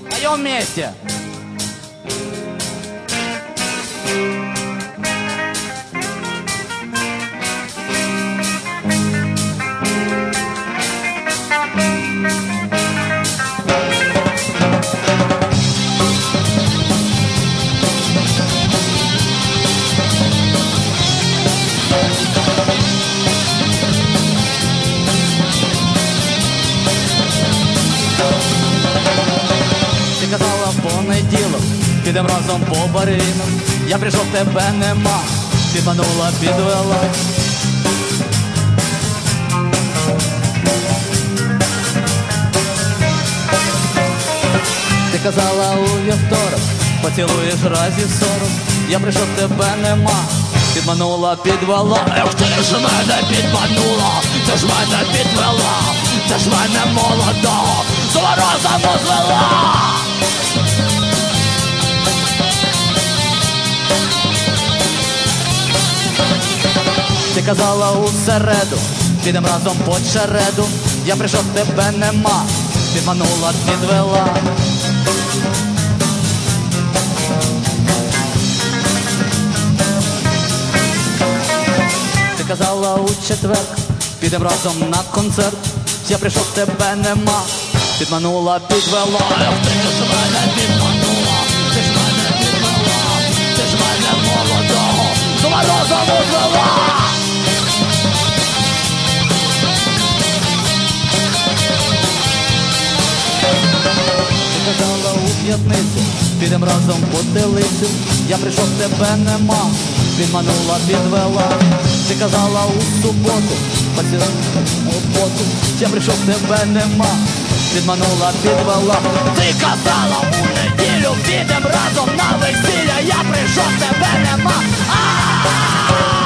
Поем вместе. Ти казала в понеділок, підем разом по баринах. Я прийшов, тебе нема, підманула, підвела. Ти казала у вівторок, поцілуєш разів 40. Я прийшов, тебе нема, підманула, підвела. Ех, ти ж мене підманула, ти ж мене підвела, ти ж мене молодого з воротом узвела. Ти казала у середу, підем разом по череду. Я прийшов, тебе нема, підманула, підвела. Ти казала у четвер, підем разом на концерт. Я прийшов, тебе нема, підманула, підвела. Ех, ти ж мене підманула, ти ж мене підвела, ти ж мене молодого з воротом узвела. Ти казала у п'ятницю, підем разом по телицю. Я прийшов, тебе нема, підманула, підвела. Ти казала у суботу, поцілуй поту. Я прийшов, тебе нема, підманула, підвела. Ти казала у неділю, підем разом на весілля. Я прийшов, тебе нема.